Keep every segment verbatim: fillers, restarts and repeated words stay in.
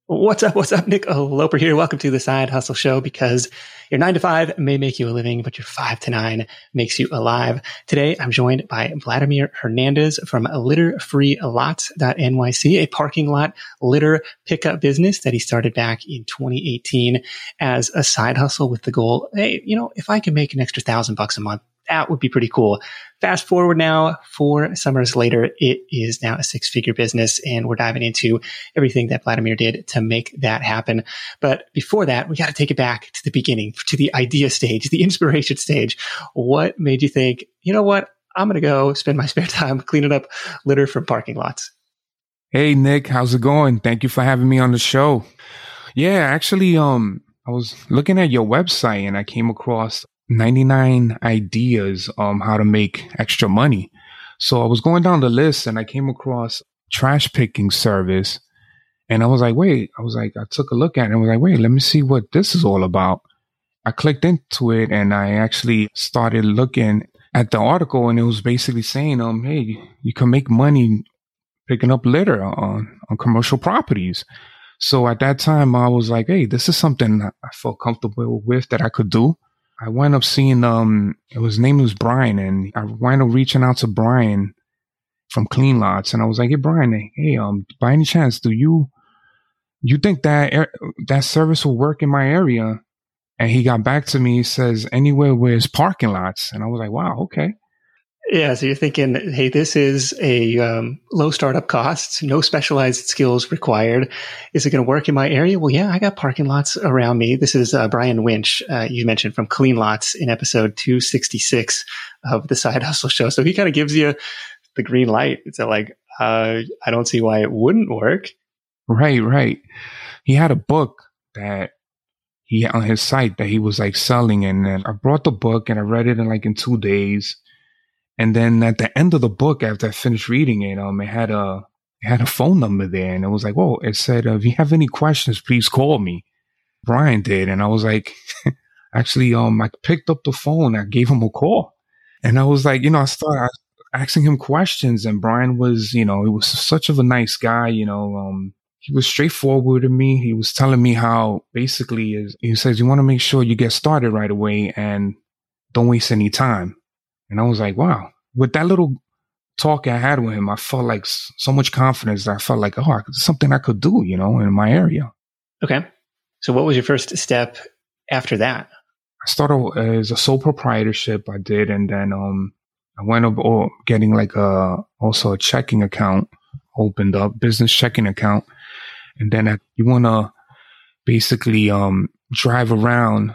What's up? What's up? Nick Loper here. Welcome to the Side Hustle Show, because your nine to five may make you a living, but your five to nine makes you alive. Today, I'm joined by Vladimir Hernandez from litter free lots dot N Y C, a parking lot litter pickup business that he started back in twenty eighteen as a side hustle with the goal, hey, you know, if I can make an extra thousand bucks a month, that would be pretty cool. Fast forward now, four summers later, it is now a six-figure business, and we're diving into everything that Vladimir did to make that happen. But before that, we got to take it back to the beginning, to the idea stage, the inspiration stage. What made you think, you know what, I'm going to go spend my spare time cleaning up litter from parking lots? Hey, Nick, how's it going? Thank you for having me on the show. Yeah, actually, um, I was looking at your website and I came across ninety-nine ideas on how to make extra money. So I was going down the list and I came across trash picking service. And I was like, wait, I was like, I took a look at it and I was like, wait, let me see what this is all about. I clicked into it and I actually started looking at the article, and it was basically saying, um, hey, you can make money picking up litter on, on commercial properties. So at that time I was like, hey, this is something I felt comfortable with that I could do. I wound up seeing, um, his name was Brian, and I wound up reaching out to Brian from Clean Lots. And I was like, hey, Brian, hey, um, by any chance, do you, you think that, that service will work in my area? And he got back to me. He says, anywhere where there's parking lots. And I was like, wow, okay. Yeah, so you're thinking, hey, this is a um, low startup costs, no specialized skills required. Is it going to work in my area? Well, yeah, I got parking lots around me. This is uh, Brian Winch, uh, you mentioned, from Clean Lots in episode two sixty-six of the Side Hustle Show. So he kind of gives you the green light. It's like, uh, I don't see why it wouldn't work. Right, right. He had a book that he on his site that he was like selling, and then I brought the book and I read it in like in two days. And then at the end of the book, after I finished reading it, um, it had a it had a phone number there, and it was like, "Whoa!" It said, uh, "If you have any questions, please call me." Brian did, and I was like, "Actually, um, I picked up the phone, I gave him a call, and I was like, you know, I started asking him questions, and Brian was, you know, he was such of a nice guy, you know, um, he was straightforward with me. He was telling me how basically is he says you want to make sure you get started right away and don't waste any time." And I was like, wow, with that little talk I had with him, I felt like so much confidence that I felt like, oh, it's something I could do, you know, in my area. Okay. So what was your first step after that? I started as a sole proprietorship. I did. And then um, I went up oh, getting like a, also a checking account opened up, business checking account. And then I, you want to basically um, drive around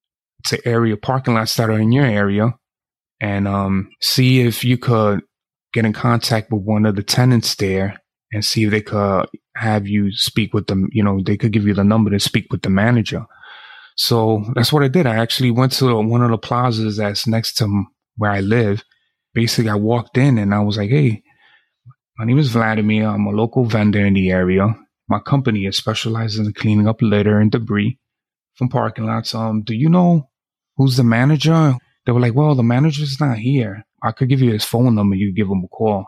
to area parking lots that are in your area, and um, see if you could get in contact with one of the tenants there and see if they could have you speak with them. You know, they could give you the number to speak with the manager. So that's what I did. I actually went to one of the plazas that's next to where I live. Basically, I walked in and I was like, hey, my name is Vladimir. I'm a local vendor in the area. My company is specializes in cleaning up litter and debris from parking lots. Um, do you know who's the manager? They were like, well, the manager's not here. I could give you his phone number. You give him a call.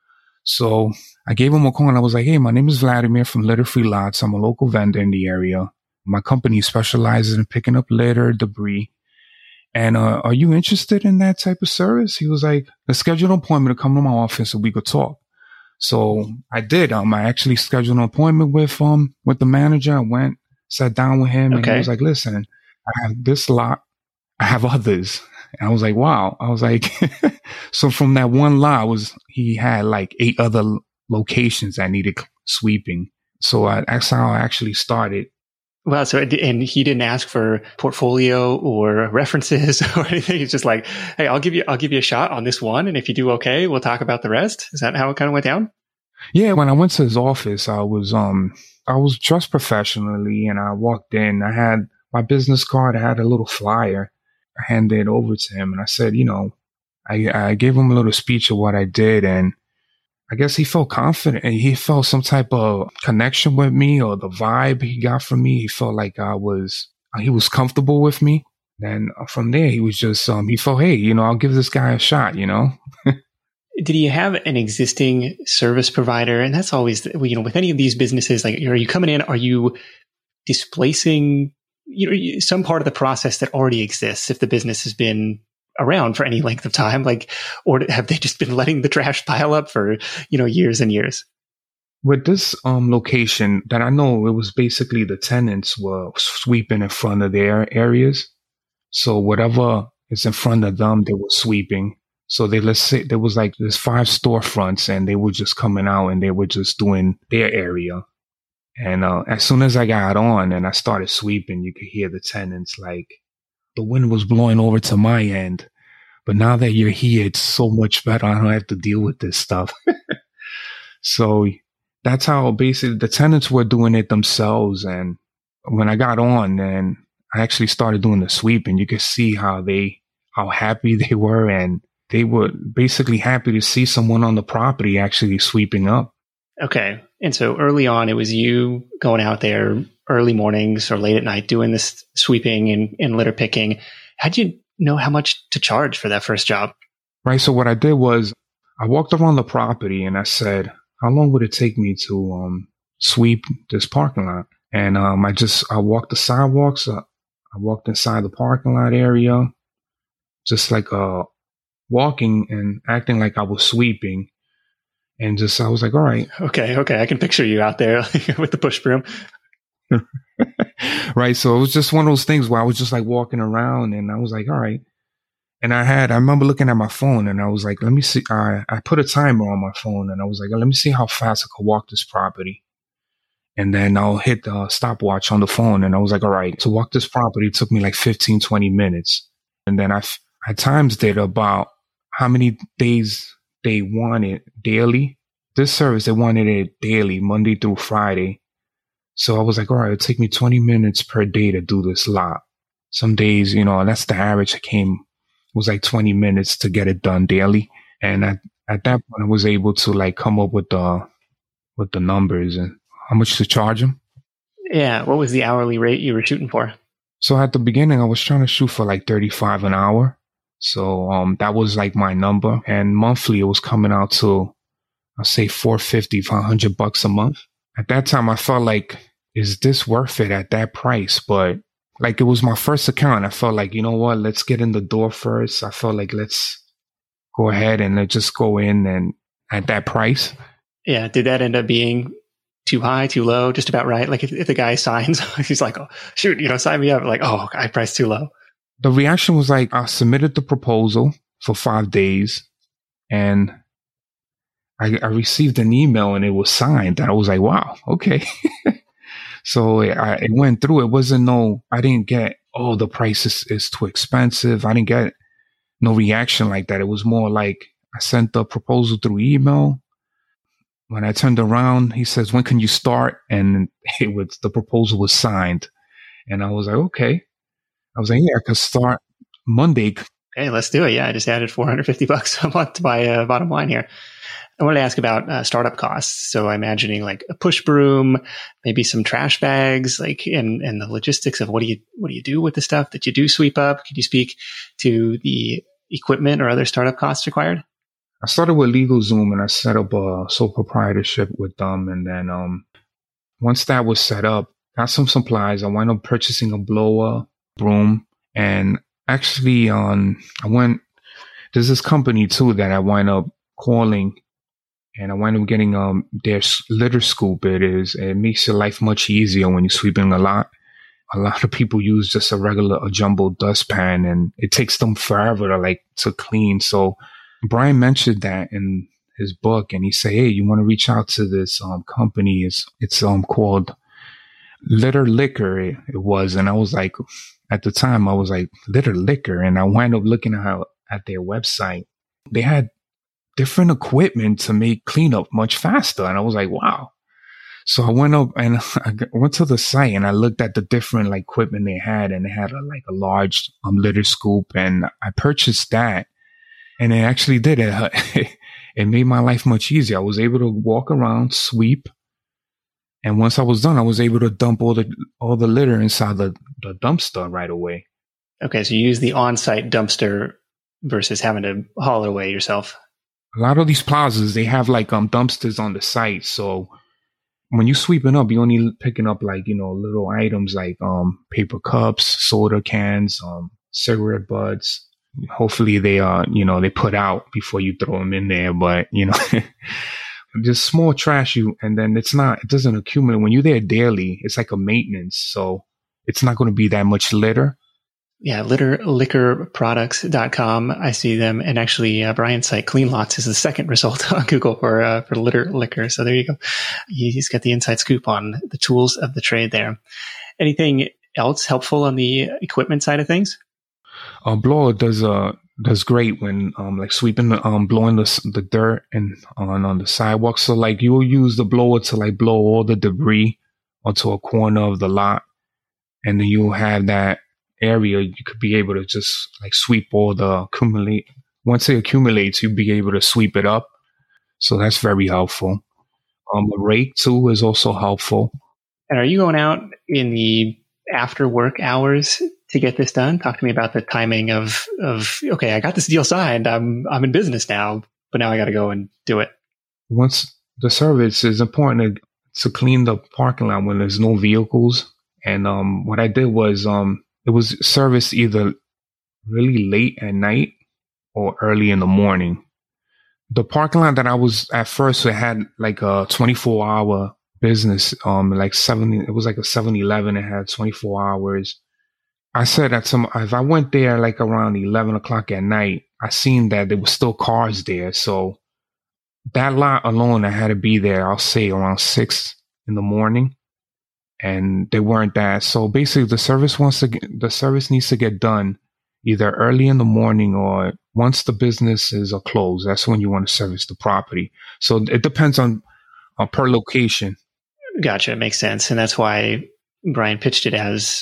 So I gave him a call and I was like, hey, my name is Vladimir from Litter Free Lots. I'm a local vendor in the area. My company specializes in picking up litter, debris. And uh, are you interested in that type of service? He was like, let's schedule an appointment to come to my office so we could talk. So I did. Um, I actually scheduled an appointment with um with the manager. I went, sat down with him, okay. And he was like, listen, I have this lot. I have others. And I was like, wow. I was like, so from that one lot was, he had like eight other locations that needed sweeping. So I, that's how I actually started. Wow. So, and he didn't ask for portfolio or references or anything. He's just like, hey, I'll give you, I'll give you a shot on this one. And if you do okay, we'll talk about the rest. Is that how it kind of went down? Yeah. When I went to his office, I was, um, I was dressed professionally and I walked in. I had my business card. I had a little flyer. I handed it over to him and I said, you know, I, I gave him a little speech of what I did, and I guess he felt confident and he felt some type of connection with me, or the vibe he got from me. He felt like I was, he was comfortable with me. Then from there, he was just, um, he felt, hey, you know, I'll give this guy a shot, you know? did you have an existing service provider? And that's always, you know, with any of these businesses, like, are you coming in? Are you displacing, you know, some part of the process that already exists if the business has been around for any length of time? Like, or have they just been letting the trash pile up for, you know, years and years? With this um location that I know, it was basically the tenants were sweeping in front of their areas. So whatever is in front of them, they were sweeping. So they, let's say there was like there's five storefronts and they were just coming out and they were just doing their area. And uh, as soon as I got on and I started sweeping, you could hear the tenants like, the wind was blowing over to my end. But now that you're here, it's so much better. I don't have to deal with this stuff. So that's how basically the tenants were doing it themselves. And when I got on and I actually started doing the sweeping, you could see how they, how happy they were. And they were basically happy to see someone on the property actually sweeping up. Okay. And so early on, it was you going out there early mornings or late at night doing this sweeping and, and litter picking. How'd you know how much to charge for that first job? Right. So what I did was I walked around the property and I said, how long would it take me to um, sweep this parking lot? And um, I just, I walked the sidewalks. Uh, I walked inside the parking lot area, just like uh, walking and acting like I was sweeping. And just, I was like, all right. Okay. Okay. I can picture you out there with the push broom. Right. So it was just one of those things where I was just like walking around and I was like, all right. And I had, I remember looking at my phone and I was like, let me see. I, I put a timer on my phone and I was like, let me see how fast I could walk this property. And then I'll hit the stopwatch on the phone. And I was like, all right, to walk this property took me like fifteen, twenty minutes. And then I, I times did about how many days they wanted daily. This service, they wanted it daily, Monday through Friday. So I was like, all right, it'll take me twenty minutes per day to do this lot. Some days, you know, that's the average. I came, it was like twenty minutes to get it done daily. And at, at that point, I was able to like come up with the, with the numbers and how much to charge them. Yeah. What was the hourly rate you were shooting for? So at the beginning, I was trying to shoot for like thirty-five an hour. So um, that was like my number. And monthly, it was coming out to, I'll say four fifty, five hundred bucks a month. At that time, I felt like, is this worth it at that price? But like, it was my first account. I felt like, you know what, let's get in the door first. I felt like, let's go ahead and let's just go in and at that price. Yeah. Did that end up being too high, too low, just about right? Like if, if the guy signs, he's like, oh, shoot, you know, sign me up. Like, oh, I priced too low. The reaction was like, I submitted the proposal for five days and I, I received an email and it was signed. And I was like, wow, okay. So I, it went through. It wasn't no, I didn't get, oh, the price is, is too expensive. I didn't get no reaction like that. It was more like I sent the proposal through email. When I turned around, he says, when can you start? And it was, the proposal was signed. And I was like, okay. I was like, yeah, I could start Monday. Hey, let's do it. Yeah, I just added four hundred fifty bucks a month to my uh, bottom line here. I wanted to ask about uh, startup costs. So I'm imagining like a push broom, maybe some trash bags, like and and the logistics of what do you what do you do with the stuff that you do sweep up? Could you speak to the equipment or other startup costs required? I started with LegalZoom and I set up a sole proprietorship with them. And then um, once that was set up, got some supplies. I wound up purchasing a blower, broom, and actually on I went there's this company too that I wind up calling and I wind up getting um their litter scoop. It is it makes your life much easier when you're sweeping a lot. A lot of people use just a regular a jumbo dustpan and it takes them forever to like to clean. So Brian mentioned that in his book and he said, hey, you want to reach out to this um company, it's it's um called Litter Liquor, it, it was. And I was like, at the time, I was like, Litter Liquor. And I wound up looking at, how, at their website. They had different equipment to make cleanup much faster. And I was like, wow. So I went up and I went to the site and I looked at the different like equipment they had. And they had a, like a large um, litter scoop. And I purchased that. And it actually did it. It made my life much easier. I was able to walk around, sweep. And once I was done, I was able to dump all the all the litter inside the, the dumpster right away. Okay, so you use the on-site dumpster versus having to haul it away yourself. a lot of these plazas, they have like um dumpsters on the site. So when you sweeping up, you're only picking up like, you know, little items like um paper cups, soda cans, um cigarette butts. Hopefully they uh you know they put out before you throw them in there, but you know just small trash. You and then it's not it doesn't accumulate when you're there daily. It's like a maintenance, so it's not going to be that much litter. Yeah, litter liquor products dot com. I see them. And actually, uh, Brian's site, Clean Lots, is the second result on Google for uh, for litter liquor. So there you go. He's got the inside scoop on the tools of the trade there. Anything else helpful on the equipment side of things? A blower does uh does great when um like sweeping the um blowing the the dirt and on on the sidewalk. So like you'll use the blower to like blow all the debris onto a corner of the lot, and then you'll have that area, you could be able to just like sweep all the accumulate. Once it accumulates, you'll be able to sweep it up. So that's very helpful. Um, a rake too is also helpful. And are you going out in the after work hours to get this done? Talk to me about the timing of, of, okay, I got this deal signed. I'm, I'm in business now, but now I got to go and do it. Once the service is important to, to clean the parking lot when there's no vehicles. And, um, what I did was, um, it was serviced either really late at night or early in the morning. The parking lot that I was at first, it had like a twenty-four hour business, um, like seventy, it was like a seven eleven. It had twenty-four hours. I said that some, if I went there like around eleven o'clock at night, I seen that there were still cars there. So that lot alone, I had to be there, I'll say around six in the morning. And they weren't that. So basically the service wants to get, the service needs to get done either early in the morning or once the businesses are closed. That's when you want to service the property. So it depends on uh, per location. Gotcha. It makes sense. And that's why Brian pitched it as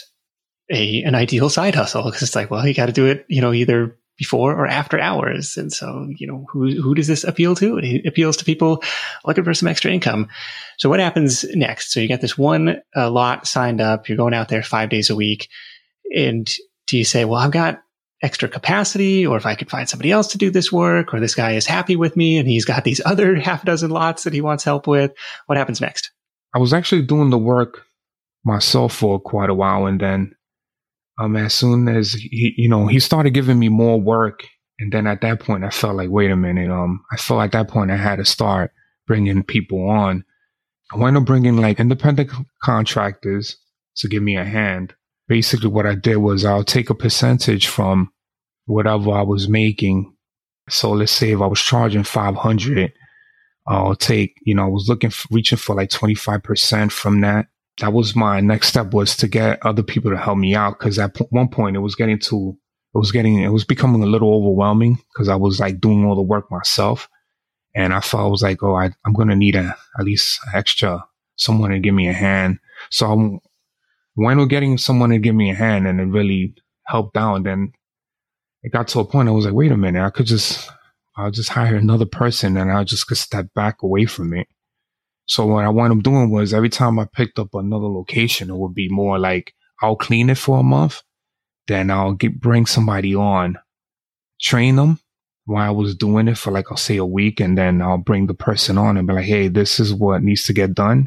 a an ideal side hustle, because it's like, well, you got to do it, you know, either before or after hours. And so, you know, who who does this appeal to? It appeals to people looking for some extra income. So what happens next? So you got this one uh, lot signed up. You're going out there five days a week. And do you say, well, I've got extra capacity, or if I could find somebody else to do this work, or this guy is happy with me and he's got these other half dozen lots that he wants help with? What happens next? I was actually doing the work myself for quite a while. And then Um, as soon as he, you know, he started giving me more work. And then at that point, I felt like, wait a minute. Um, I felt at that point I had to start bringing people on. I went to bring in like independent contractors to give me a hand. Basically what I did was I'll take a percentage from whatever I was making. So let's say if I was charging five hundred, I'll take, you know, I was looking, for, reaching for like twenty-five percent from that. That was my next step, was to get other people to help me out. Cause at one point it was getting to, it was getting, it was becoming a little overwhelming because I was like doing all the work myself. And I felt I was like, oh, I, I'm going to need a, at least extra, someone to give me a hand. So I went with getting someone to give me a hand, and it really helped out. And then it got to a point I was like, wait a minute, I could just, I'll just hire another person and I'll just step back away from it. So what I wound up doing was every time I picked up another location, it would be more like I'll clean it for a month, then I'll get, bring somebody on, train them while I was doing it for like, I'll say a week, and then I'll bring the person on and be like, hey, this is what needs to get done.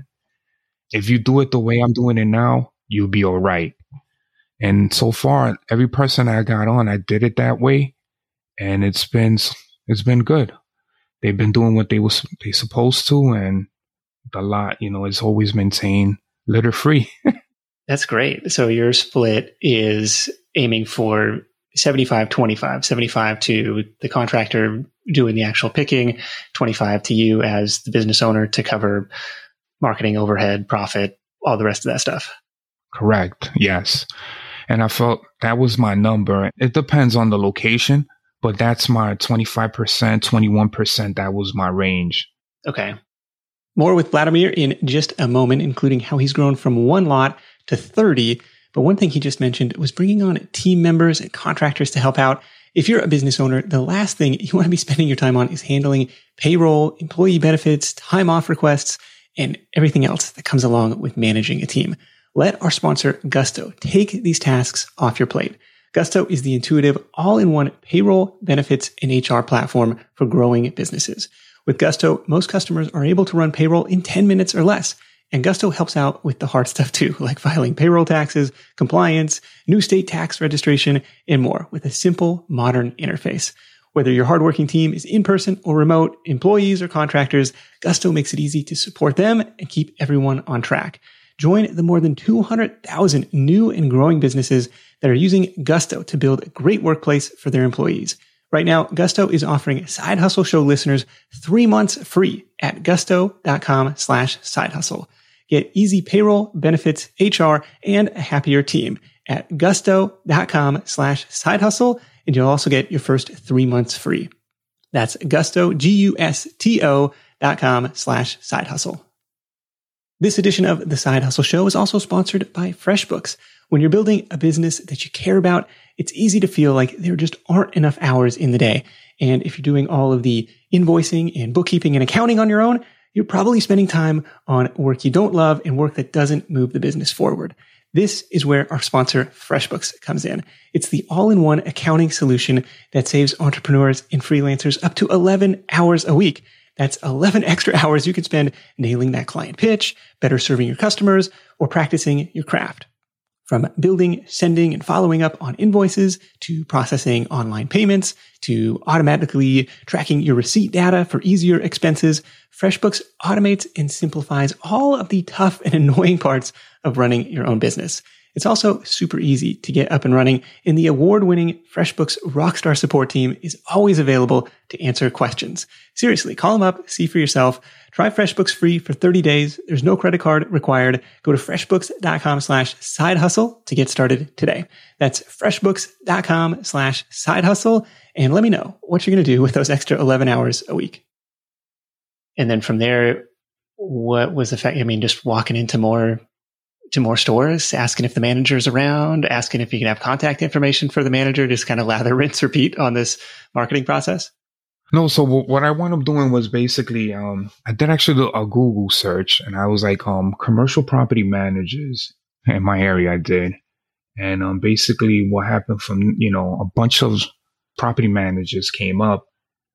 If you do it the way I'm doing it now, you'll be all right. And so far, every person I got on, I did it that way, and it's been it's been good. They've been doing what they was they supposed to, and the lot, you know, is always maintained litter free. That's great. So your split is aiming for seventy-five twenty-five, seventy-five to the contractor doing the actual picking, twenty-five to you as the business owner to cover marketing, overhead, profit, all the rest of that stuff. Correct. Yes. And I felt that was my number. It depends on the location, but that's my twenty-five percent, twenty-one percent. That was my range. Okay. More with Vladimir in just a moment, including how he's grown from one lot to thirty. But one thing he just mentioned was bringing on team members and contractors to help out. If you're a business owner, the last thing you want to be spending your time on is handling payroll, employee benefits, time off requests, and everything else that comes along with managing a team. Let our sponsor, Gusto, take these tasks off your plate. Gusto is the intuitive all-in-one payroll, benefits, and H R platform for growing businesses. With Gusto, most customers are able to run payroll in ten minutes or less. And Gusto helps out with the hard stuff too, like filing payroll taxes, compliance, new state tax registration, and more with a simple, modern interface. Whether your hardworking team is in person or remote, employees or contractors, Gusto makes it easy to support them and keep everyone on track. Join the more than two hundred thousand new and growing businesses that are using Gusto to build a great workplace for their employees. Right now, Gusto is offering Side Hustle Show listeners three months free at gusto.com slash side hustle. Get easy payroll, benefits, H R, and a happier team at gusto.com slash side hustle. And you'll also get your first three months free. That's gusto, G-U-S-T-O dot com slash side hustle. This edition of The Side Hustle Show is also sponsored by FreshBooks. When you're building a business that you care about, it's easy to feel like there just aren't enough hours in the day. And if you're doing all of the invoicing and bookkeeping and accounting on your own, you're probably spending time on work you don't love and work that doesn't move the business forward. This is where our sponsor, FreshBooks, comes in. It's the all-in-one accounting solution that saves entrepreneurs and freelancers up to eleven hours a week. That's eleven extra hours you can spend nailing that client pitch, better serving your customers, or practicing your craft. From building, sending, and following up on invoices, to processing online payments, to automatically tracking your receipt data for easier expenses, FreshBooks automates and simplifies all of the tough and annoying parts of running your own business. It's also super easy to get up and running, and the award-winning FreshBooks Rockstar support team is always available to answer questions. Seriously, call them up, see for yourself. Try FreshBooks free for thirty days. There's no credit card required. Go to freshbooks.com slash side hustle to get started today. That's freshbooks.com slash side hustle. And let me know what you're going to do with those extra eleven hours a week. And then from there, what was the fact? I mean, just walking into more to more stores, asking if the manager's around, asking if you can have contact information for the manager, just kind of lather, rinse, repeat on this marketing process? No, so w- what I wound up doing was basically, um, I did actually do a Google search, and I was like, um, commercial property managers in my area. I did. And um, basically what happened from, you know, a bunch of property managers came up,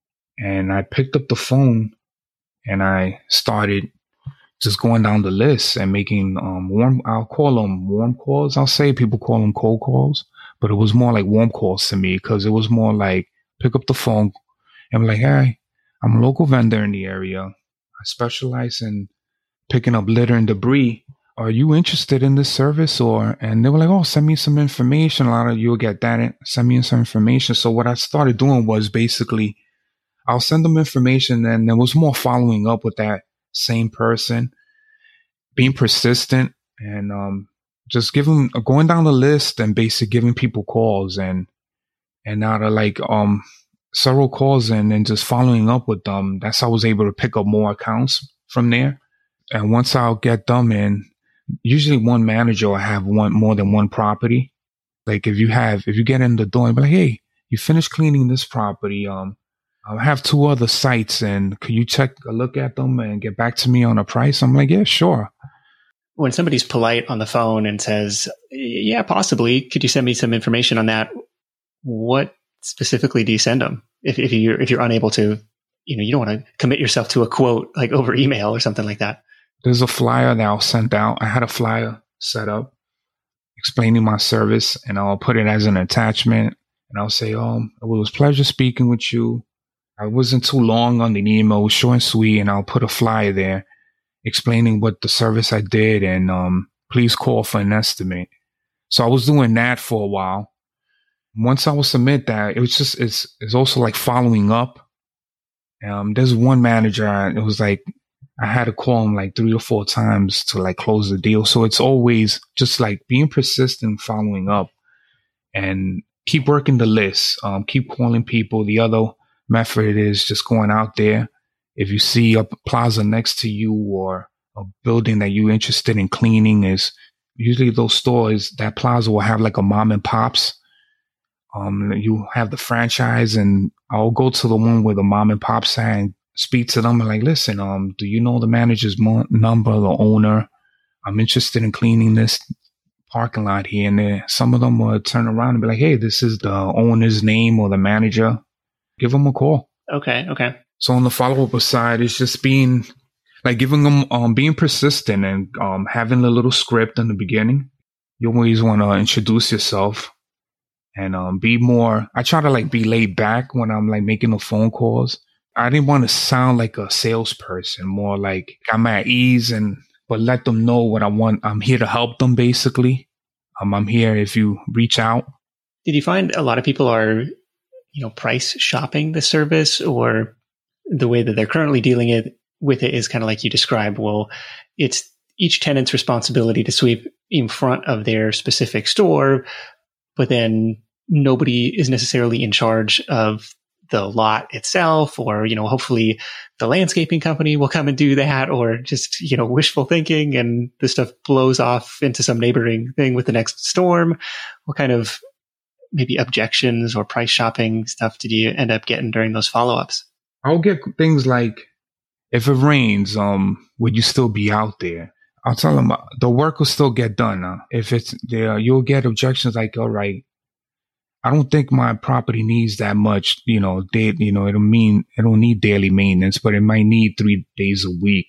and I picked up the phone and I started just going down the list and making um, warm, I'll call them warm calls. I'll say people call them cold calls, but it was more like warm calls to me, because it was more like pick up the phone and be like, hey, I'm a local vendor in the area. I specialize in picking up litter and debris. Are you interested in this service? Or, and they were like, oh, send me some information. A lot of you will get that. Send me some information. So what I started doing was basically, I'll send them information, and there was more following up with that same person, being persistent, and um, just giving, going down the list and basically giving people calls, and and out of like um several calls and then just following up with them. That's how I was able to pick up more accounts from there. And once I'll get them in, usually one manager will have one more than one property. Like if you have, if you get in the door and be like, hey, you finished cleaning this property, um. I have two other sites, and could you check a look at them and get back to me on a price? I'm like, yeah, sure. When somebody's polite on the phone and says, yeah, possibly, could you send me some information on that? What specifically do you send them? If, if you're, if you're unable to, you know, you don't want to commit yourself to a quote like over email or something like that. There's a flyer that I'll send out. I had a flyer set up explaining my service, and I'll put it as an attachment, and I'll say, oh, it was a pleasure speaking with you. I wasn't too long on the email, it was short and sweet, and I'll put a flyer there explaining what the service I did, and um, please call for an estimate. So I was doing that for a while. Once I will submit that, it was just, it's, it's also like following up. Um, there's one manager, it was like, I had to call him like three or four times to like close the deal. So it's always just like being persistent, following up, and keep working the list, um, keep calling people. The other method is just going out there. If you see a plaza next to you or a building that you're interested in cleaning, is usually those stores, that plaza will have like a mom and pops. Um, you have the franchise, and I'll go to the one where the mom and pops at and speak to them and like, listen, um, do you know the manager's mo- number, the owner? I'm interested in cleaning this parking lot here and there. Some of them will turn around and be like, hey, this is the owner's name or the manager. Give them a call. Okay. Okay. So on the follow-up side, it's just being like giving them, um, being persistent and um, having a little script in the beginning. You always want to introduce yourself and um, be more. I try to like be laid back when I'm like making the phone calls. I didn't want to sound like a salesperson, more like I'm at ease and but let them know what I want. I'm here to help them, basically. Um, I'm here if you reach out. Did you find a lot of people are, you know, price shopping the service, or the way that they're currently dealing it with it is kind of like you described? Well, it's each tenant's responsibility to sweep in front of their specific store, but then nobody is necessarily in charge of the lot itself, or, you know, hopefully the landscaping company will come and do that, or just, you know, wishful thinking and the stuff blows off into some neighboring thing with the next storm. What kind of maybe objections or price shopping stuff did you end up getting during those follow-ups? I'll get things like, if it rains, um, would you still be out there? I'll tell them uh, the work will still get done. Uh, if it's there, you'll get objections like, all right, I don't think my property needs that much, you know, day, you know, it'll mean, it don't need daily maintenance, but it might need three days a week.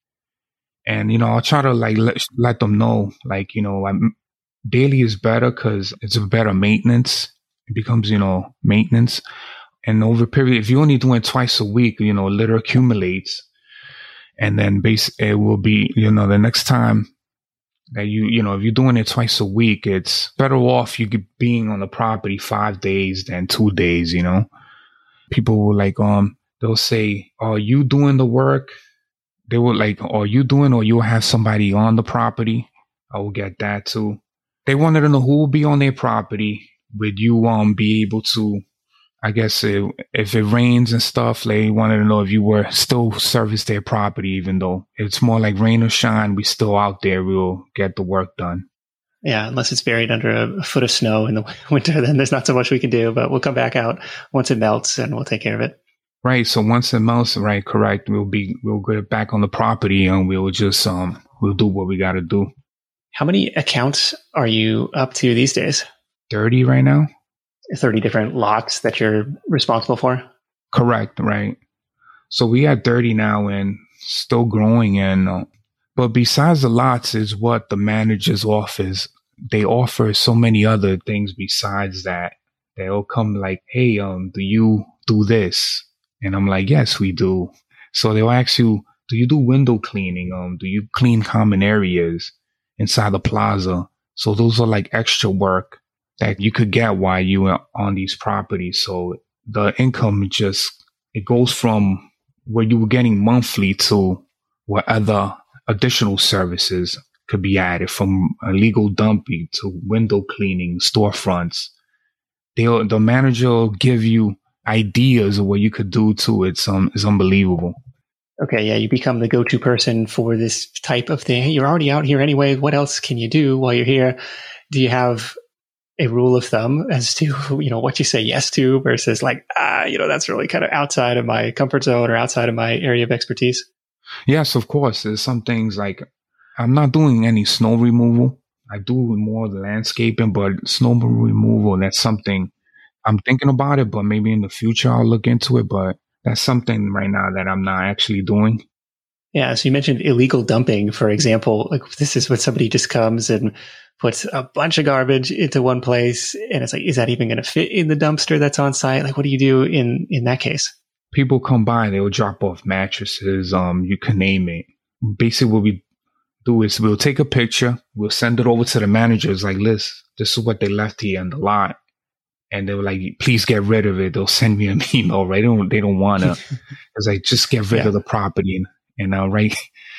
And, you know, I'll try to like let, let them know, like, you know, I'm, daily is better because it's a better maintenance. It becomes, you know, maintenance. And over a period, if you're only doing it twice a week, you know, litter accumulates. And then base, it will be, you know, the next time that you, you know, if you're doing it twice a week, it's better off you get being on the property five days than two days, you know. People will like, um, they'll say, are you doing the work? They will like, are you doing, or you'll have somebody on the property? I will get that too. They wanted to know who will be on their property. Would you, um, be able to, I guess if, if it rains and stuff, they wanted to know if you were still service their property, even though it's more like rain or shine, we still out there, we'll get the work done. Yeah, unless it's buried under a foot of snow in the winter, then there's not so much we can do, but we'll come back out once it melts and we'll take care of it. Right. So once it melts, right, correct, we'll be, we'll get back on the property and we'll just, um, we'll do what we got to do. How many accounts are you up to these days? thirty right now. thirty different lots that you're responsible for? Correct, right. So we at thirty now and still growing. And uh, but besides the lots is what the managers offers. They offer so many other things besides that. They'll come like, hey, um, do you do this? And I'm like, yes, we do. So they'll ask you, do you do window cleaning? Um, do you clean common areas inside the plaza? So those are like extra work that you could get while you are on these properties. So the income just, it goes from where you were getting monthly to what other additional services could be added, from illegal dumping to window cleaning, storefronts. They'll, the manager will give you ideas of what you could do too. It's, um, it's unbelievable. Okay, yeah, you become the go-to person for this type of thing. Hey, you're already out here anyway. What else can you do while you're here? Do you have a rule of thumb as to, you know, what you say yes to versus like, ah, you know, that's really kind of outside of my comfort zone or outside of my area of expertise? Yes, of course. There's some things like I'm not doing any snow removal. I do more landscaping, but snow removal, that's something I'm thinking about it, but maybe in the future I'll look into it. But that's something right now that I'm not actually doing. Yeah. So you mentioned illegal dumping, for example. Like this is when somebody just comes and puts a bunch of garbage into one place, and it's like, is that even going to fit in the dumpster that's on site? Like, what do you do in, in that case? People come by, they'll drop off mattresses. Um, you can name it. Basically, what we do is we'll take a picture, we'll send it over to the managers. Like, listen, this is what they left here in the lot, and they were like, please get rid of it. They'll send me an email, right? They don't, they don't want to. It's like, just get rid yeah. of the property, and, and uh, right.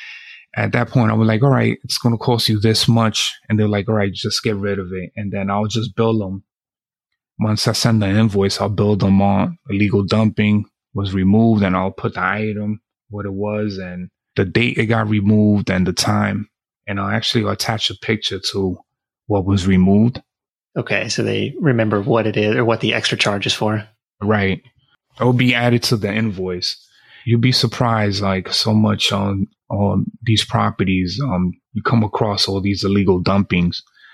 At that point, I was like, all right, it's going to cost you this much. And they're like, all right, just get rid of it. And then I'll just bill them. Once I send the invoice, I'll bill them on illegal dumping was removed, and I'll put the item, what it was, and the date it got removed and the time. And I'll actually attach a picture to what was removed. Okay, so they remember what it is or what the extra charge is for. Right. It will be added to the invoice. You'd be surprised, like, so much on on these properties. Um, you come across all these illegal dumpings.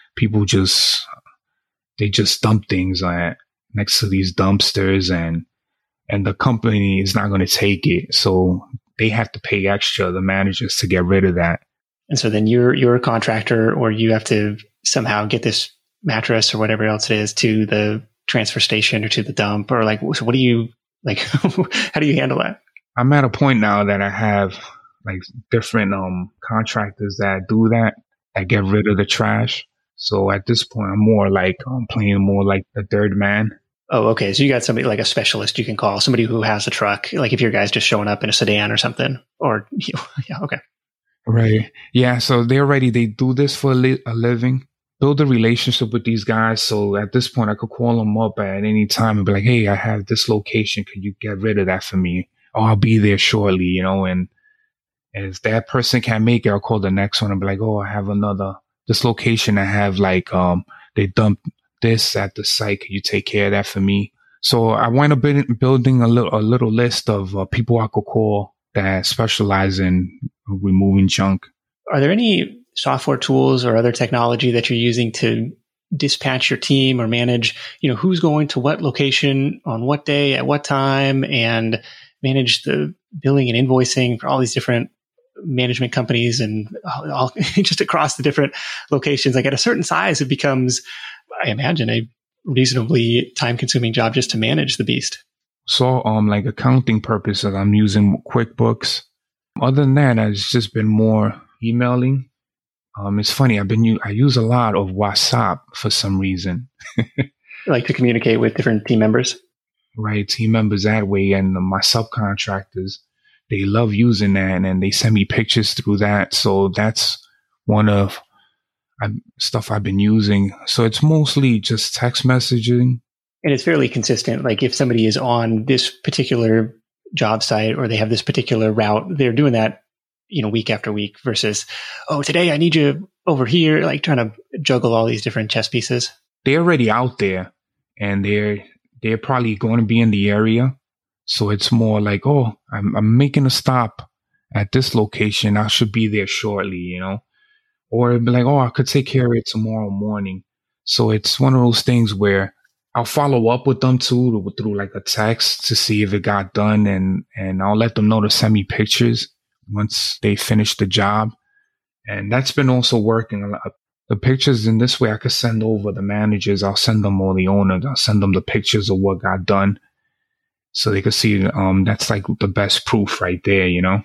people just, they just dump things at, next to these dumpsters, and, and the company is not going to take it. So they have to pay extra, the managers, to get rid of that. And so then you're, you're a contractor, or you have to somehow get this mattress or whatever else it is to the transfer station or to the dump, or like, so what do you, like, how do you handle that? I'm at a point now that I have like different um contractors that do that, that get rid of the trash. So at this point, I'm more like I'm playing more like the third man. Oh, okay. So you got somebody like a specialist you can call, somebody who has a truck, like if your guy's just showing up in a sedan or something, or you know, yeah, okay. Right. Yeah. So they're already, they do this for a, li- a living, build a relationship with these guys. So at this point, I could call them up at any time and be like, hey, I have this location. Could you get rid of that for me? Oh, I'll be there shortly, you know, and, and if that person can't make it, I'll call the next one and be like, oh, I have another, this location I have, like, um, they dump this at the site. Could you take care of that for me? So I wind up building a little, a little list of uh, people I could call that specialize in removing junk. Are there any software tools or other technology that you're using to dispatch your team or manage, you know, who's going to what location on what day at what time, and manage the billing and invoicing for all these different management companies and all, all just across the different locations? Like at a certain size, it becomes, I imagine, a reasonably time consuming job just to manage the beast. So, um, like accounting purposes, I'm using QuickBooks. Other than that, it's just been more emailing. Um, it's funny. I've been, u- I use a lot of WhatsApp for some reason. Like to communicate with different team members? Right. Team members that way. And my subcontractors, they love using that, and they send me pictures through that. So that's one of uh, stuff I've been using. So it's mostly just text messaging. And it's fairly consistent. Like if somebody is on this particular job site or they have this particular route, they're doing that, you know, week after week versus, oh, today I need you over here, like trying to juggle all these different chess pieces. They're already out there, and they're, they're probably going to be in the area. So it's more like, oh, I'm, I'm making a stop at this location. I should be there shortly, you know, or it'd be like, oh, I could take care of it tomorrow morning. So it's one of those things where I'll follow up with them too through like a text to see if it got done, and, and I'll let them know to send me pictures once they finish the job. And that's been also working a lot. The pictures in this way, I could send over the managers. I'll send them all the owners. I'll send them the pictures of what got done, so they could see. Um, that's like the best proof right there, you know?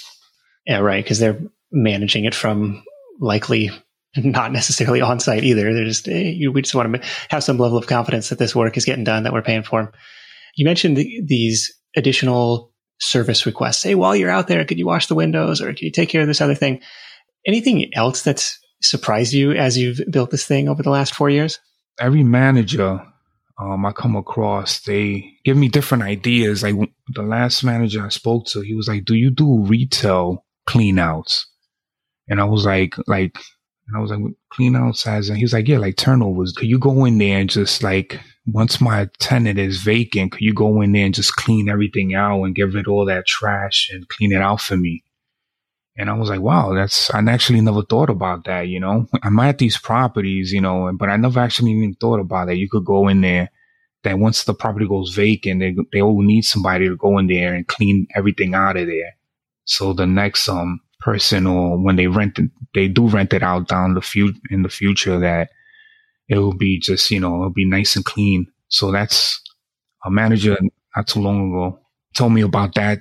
Yeah, right. Because they're managing it from likely not necessarily on site either. They're just, hey, you, we just want to have some level of confidence that this work is getting done, that we're paying for. You mentioned the, these additional service requests. Hey, while you're out there, could you wash the windows, or could you take care of this other thing? Anything else that's surprised you as you've built this thing over the last four years? Every manager um, I come across, they give me different ideas. Like the last manager I spoke to, he was like, do you do retail clean outs? And I was like, like, and I was like, clean outs as, and he was like, yeah, like turnovers. Could you go in there and just like, once my tenant is vacant, could you go in there and just clean everything out and get rid of all that trash and clean it out for me? And I was like, wow, that's, I actually never thought about that, you know? I'm at these properties, you know, but I never actually even thought about that. You could go in there, that once the property goes vacant, they, they all need somebody to go in there and clean everything out of there. So the next, um, person, or when they rent it, they do rent it out down the few in the future, that it will be just, you know, it'll be nice and clean. So that's a manager not too long ago told me about that.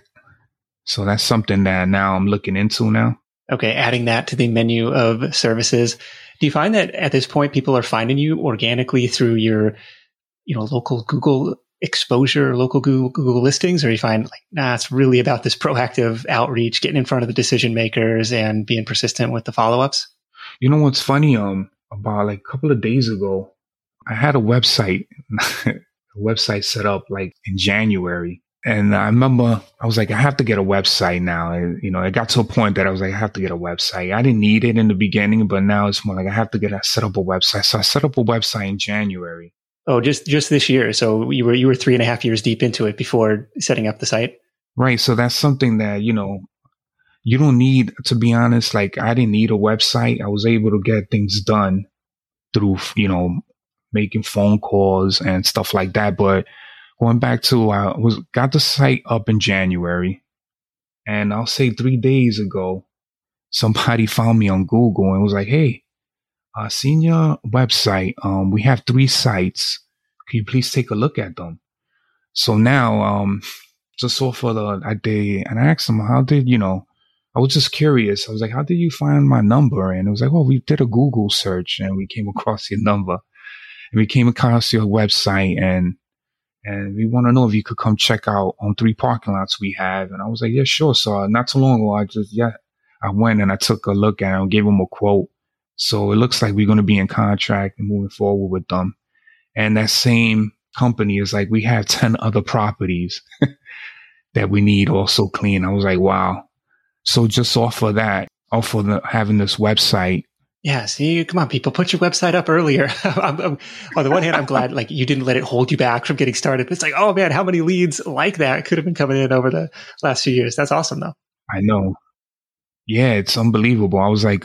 So that's something that now I'm looking into now. Okay. Adding that to the menu of services. Do you find that at this point, people are finding you organically through your, you know, local Google exposure, local Google, Google listings, or you find like, nah, it's really about this proactive outreach, getting in front of the decision makers and being persistent with the follow-ups? You know what's funny? Um, about like a couple of days ago, I had a website, a website set up like in January. And I remember I was like, I have to get a website now. And, you know, it got to a point that I was like, I have to get a website. I didn't need it in the beginning, but now it's more like I have to get a set up a website. So I set up a website in January. Oh, just just this year. So you were you were three and a half years deep into it before setting up the site. Right. So that's something that, you know, you don't need, to be honest. Like I didn't need a website. I was able to get things done through, you know, making phone calls and stuff like that. But going back to, I was got the site up in January, and I'll say three days ago, somebody found me on Google and was like, "Hey, uh, seen your website. Um, we have three sites. Can you please take a look at them?" So now, um, just off of the, I did, and I asked them, "How did you know?" I was just curious. I was like, "How did you find my number?" And it was like, "Oh, we did a Google search and we came across your number, and we came across your website, and and we want to know if you could come check out on three parking lots we have." And I was like, "Yeah, sure." So uh, not too long ago, I just yeah, I went and I took a look at it and gave them a quote. So it looks like we're going to be in contract and moving forward with them. And that same company is like, we have ten other properties that we need also clean. I was like, wow. So just off of that, off of the, having this website. Yeah. See, come on, people, put your website up earlier. I'm, I'm, on the one hand, I'm glad like you didn't let it hold you back from getting started. It's like, oh man, how many leads like that could have been coming in over the last few years? That's awesome though. I know. Yeah, it's unbelievable. I was like,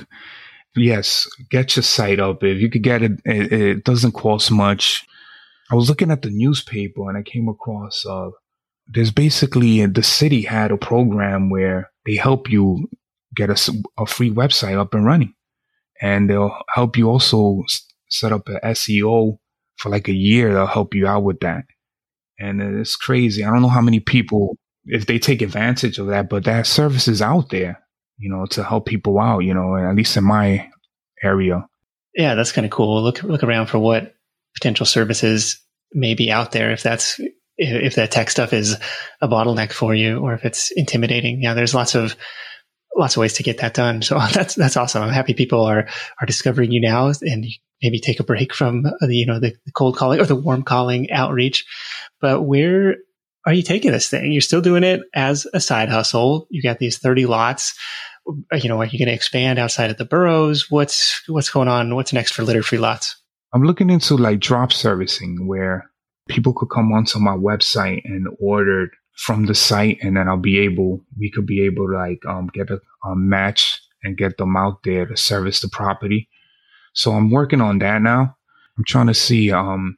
yes, get your site up. If you could get it, it, it doesn't cost much. I was looking at the newspaper and I came across, uh, there's basically, the city had a program where they help you get a, a free website up and running. And they'll help you also set up an S E O for like a year. They'll help you out with that. And it's crazy. I don't know how many people, if they take advantage of that, but that service is out there, you know, to help people out, you know, at least in my area. Yeah, that's kind of cool. Look, look around for what potential services may be out there. If that's, if that tech stuff is a bottleneck for you, or if it's intimidating. Yeah, there's lots of, lots of ways to get that done. So that's, that's awesome. I'm happy people are, are discovering you now, and maybe take a break from the, you know, the, the cold calling or the warm calling outreach. But where are you taking this thing? You're still doing it as a side hustle. You got these thirty lots. You know, are you going to expand outside of the boroughs? What's, what's going on? What's next for Litter Free Lots? I'm looking into like drop servicing, where people could come onto my website and order from the site, and then I'll be able, we could be able to like um, get a, a match and get them out there to service the property. So I'm working on that now. I'm trying to see um,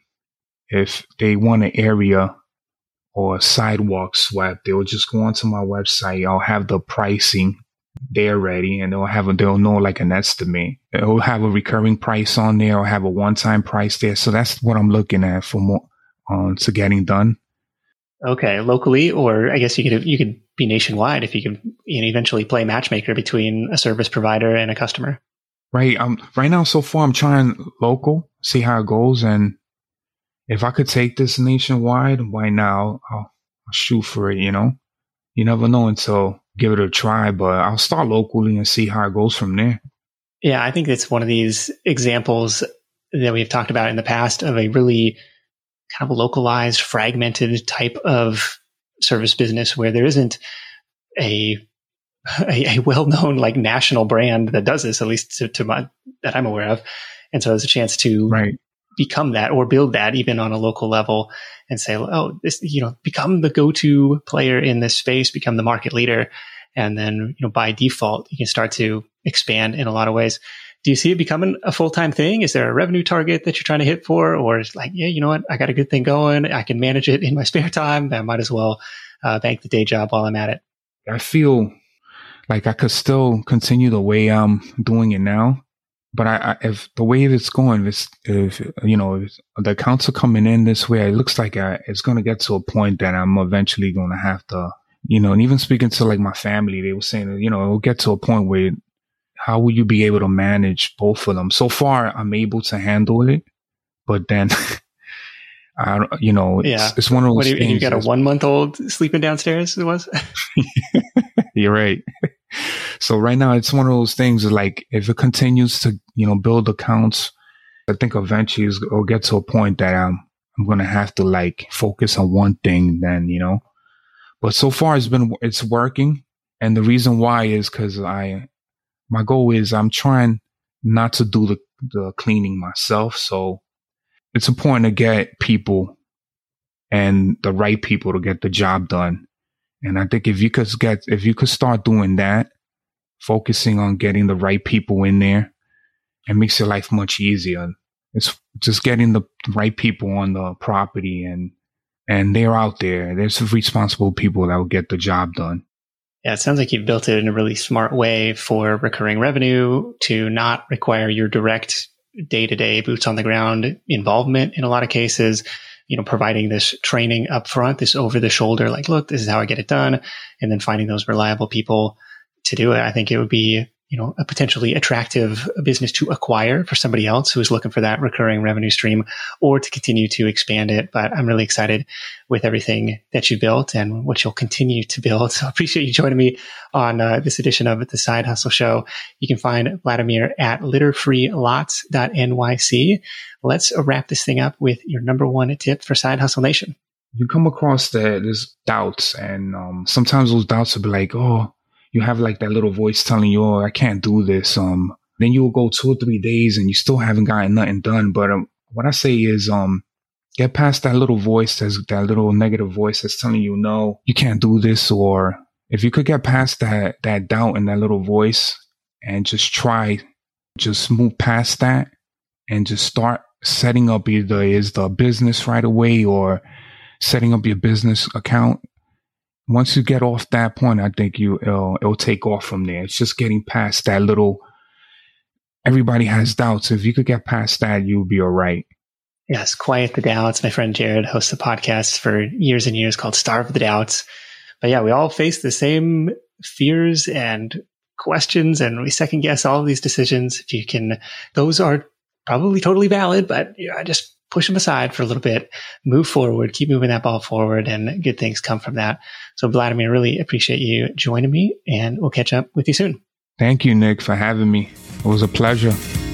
if they want an area or a sidewalk swept. They'll just go onto my website. I'll have the pricing there ready, and they'll have a, they'll know like an estimate. It'll have a recurring price on there, or have a one-time price there. So that's what I'm looking at for more on to getting done. Okay, locally, or I guess you could you could be nationwide if you could, you know, eventually play matchmaker between a service provider and a customer. Right. Um. Right now, so far, I'm trying local, see how it goes, and if I could take this nationwide, why now? I'll, I'll shoot for it. You know, you never know until give it a try. But I'll start locally and see how it goes from there. Yeah, I think it's one of these examples that we've talked about in the past of a really kind of a localized, fragmented type of service business where there isn't a a, a well-known like national brand that does this, at least to, to my that I'm aware of. And so there's a chance to right. become that or build that even on a local level and say, oh, this, you know, become the go-to player in this space, become the market leader. And then, you know, by default, you can start to expand in a lot of ways. Do you see it becoming a full-time thing? Is there a revenue target that you're trying to hit for? Or it's like, yeah, you know what? I got a good thing going. I can manage it in my spare time. I might as well uh, bank the day job while I'm at it. I feel like I could still continue the way I'm doing it now. But I, I if the way it's going, if, if you know, if the accounts are coming in this way, it looks like I, it's going to get to a point that I'm eventually going to have to, you know, and even speaking to like my family, they were saying that, you know, it'll get to a point where how will you be able to manage both of them? So far, I'm able to handle it, but then, I, you know, it's, yeah. it's one of those what, things. You got a one month old sleeping downstairs? It was. You're right. So right now, it's one of those things like if it continues to, you know, build accounts, I think eventually it'll get to a point that I'm I'm gonna have to like focus on one thing. Then, you know, but so far it's been it's working, and the reason why is because I. My goal is I'm trying not to do the, the cleaning myself. So it's important to get people and the right people to get the job done. And I think if you could get, if you could start doing that, focusing on getting the right people in there, it makes your life much easier. It's just getting the right people on the property, and and they're out there. There's responsible people that will get the job done. Yeah, it sounds like you've built it in a really smart way for recurring revenue to not require your direct day-to-day boots on the ground involvement in a lot of cases. You know, providing this training up front, this over the shoulder, like, look, this is how I get it done. And then finding those reliable people to do it. I think it would be, you know, a potentially attractive business to acquire for somebody else who is looking for that recurring revenue stream, or to continue to expand it. But I'm really excited with everything that you built and what you'll continue to build. So I appreciate you joining me on uh, this edition of the Side Hustle Show. You can find Vladimir at litter free lots dot N Y C. Let's wrap this thing up with your number one tip for Side Hustle Nation. You come across that there's doubts, and um, sometimes those doubts will be like, oh, you have like that little voice telling you, oh, I can't do this. Um, then you will go two or three days and you still haven't gotten nothing done. But um, what I say is, um, get past that little voice, that's that little negative voice that's telling you, no, you can't do this. Or if you could get past that, that doubt and that little voice and just try, just move past that and just start setting up either is the business right away or setting up your business account. Once you get off that point, I think you it'll, it'll take off from there. It's just getting past that little, everybody has doubts. If you could get past that, you'll be all right. Yes, quiet the doubts. My friend Jared hosts a podcast for years and years called Starve the Doubts. But yeah, we all face the same fears and questions, and we second guess all of these decisions. If you can, those are probably totally valid, but you know, I just push them aside for a little bit, move forward, keep moving that ball forward, and good things come from that. So Vladimir, really appreciate you joining me, and we'll catch up with you soon. Thank you, Nick, for having me. It was a pleasure.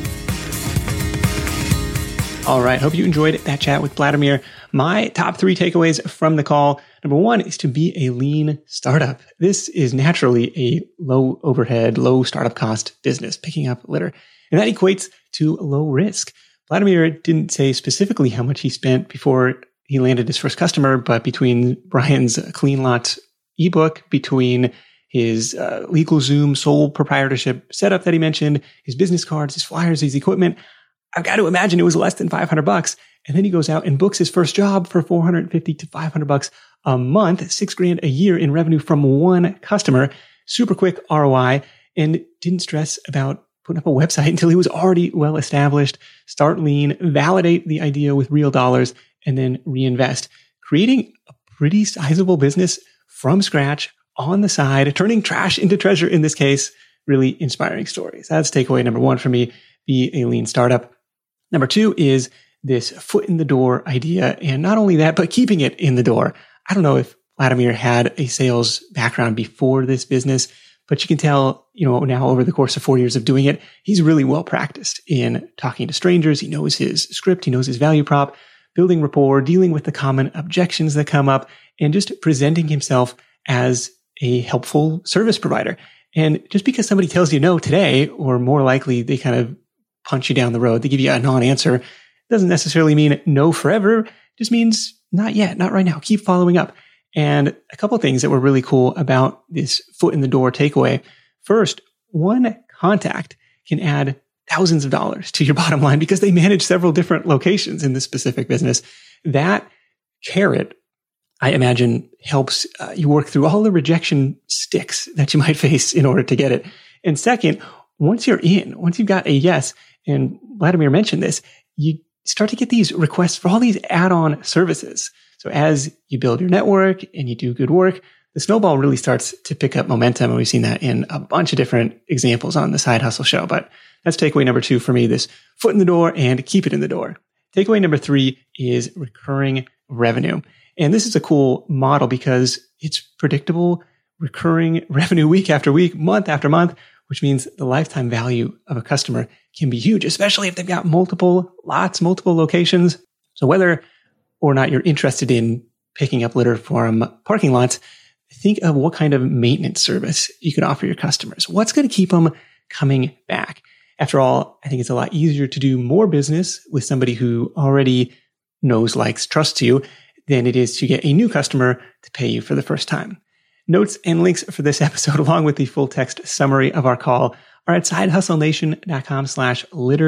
All right. Hope you enjoyed that chat with Vladimir. My top three takeaways from the call. Number one is to be a lean startup. This is naturally a low overhead, low startup cost business, picking up litter. And that equates to low risk. Vladimir didn't say specifically how much he spent before he landed his first customer, but between Brian's Clean Lot ebook, between his uh, LegalZoom sole proprietorship setup that he mentioned, his business cards, his flyers, his equipment, I've got to imagine it was less than five hundred bucks. And then he goes out and books his first job for four hundred fifty to five hundred bucks a month, six grand a year in revenue from one customer, super quick R O I, and didn't stress about putting up a website until he was already well established. Start lean, validate the idea with real dollars, and then reinvest. Creating a pretty sizable business from scratch on the side, turning trash into treasure in this case. Really inspiring stories. That's takeaway number one for me. Be a lean startup. Number two is this foot in the door idea. And not only that, but keeping it in the door. I don't know if Vladimir had a sales background before this business, but you can tell, you know, now over the course of four years of doing it, he's really well practiced in talking to strangers. He knows his script. He knows his value prop, building rapport, dealing with the common objections that come up, and just presenting himself as a helpful service provider. And just because somebody tells you no today, or more likely they kind of punch you down the road, they give you a non-answer, doesn't necessarily mean no forever. It just means not yet, not right now. Keep following up. And a couple of things that were really cool about this foot in the door takeaway. First, one contact can add thousands of dollars to your bottom line because they manage several different locations in this specific business. That carrot, I imagine, helps uh, you work through all the rejection sticks that you might face in order to get it. And second, once you're in, once you've got a yes, and Vladimir mentioned this, you start to get these requests for all these add-on services. So as you build your network and you do good work, the snowball really starts to pick up momentum. And we've seen that in a bunch of different examples on the Side Hustle Show. But that's takeaway number two for me, this foot in the door and keep it in the door. Takeaway number three is recurring revenue. And this is a cool model because it's predictable, recurring revenue week after week, month after month, which means the lifetime value of a customer can be huge, especially if they've got multiple lots, multiple locations. So whether or not you're interested in picking up litter from parking lots, think of what kind of maintenance service you could offer your customers. What's going to keep them coming back? After all, I think it's a lot easier to do more business with somebody who already knows, likes, trusts you than it is to get a new customer to pay you for the first time. Notes and links for this episode, along with the full text summary of our call, are at sidehustlenation.com slash litter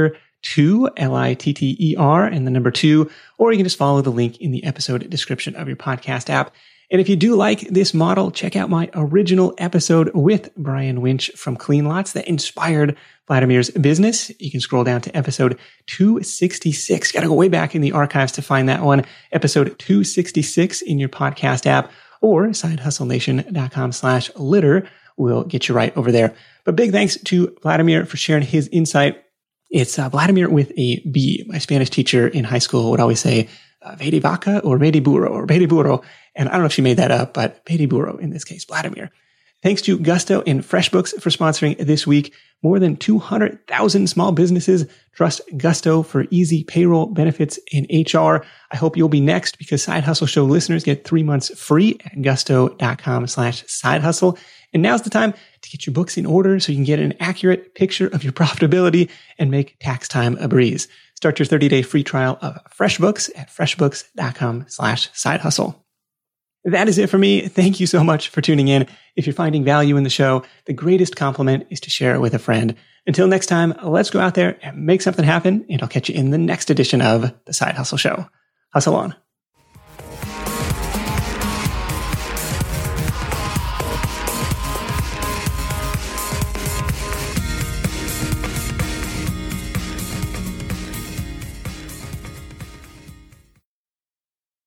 two, L I T T E R, and the number two, or you can just follow the link in the episode description of your podcast app. And if you do like this model, check out my original episode with Brian Winch from Clean Lots that inspired Vladimir's business. You can scroll down to episode two sixty-six. Got to go way back in the archives to find that one. Episode two sixty-six in your podcast app, or sidehustlenation.com slash litter will get you right over there. But big thanks to Vladimir for sharing his insight. It's uh, Vladimir with a B. My Spanish teacher in high school would always say, uh, Vedi vaca or Vedi burro or Vedi burro. And I don't know if she made that up, but Vedi burro in this case, Vladimir. Thanks to Gusto and FreshBooks for sponsoring this week. More than two hundred thousand small businesses trust Gusto for easy payroll, benefits, and H R. I hope you'll be next, because Side Hustle Show listeners get three months free at gusto.com slash side hustle. And now's the time to get your books in order so you can get an accurate picture of your profitability and make tax time a breeze. Start your thirty-day free trial of FreshBooks at freshbooks.com slash side hustle. That is it for me. Thank you so much for tuning in. If you're finding value in the show, the greatest compliment is to share it with a friend. Until next time, let's go out there and make something happen, and I'll catch you in the next edition of The Side Hustle Show. Hustle on.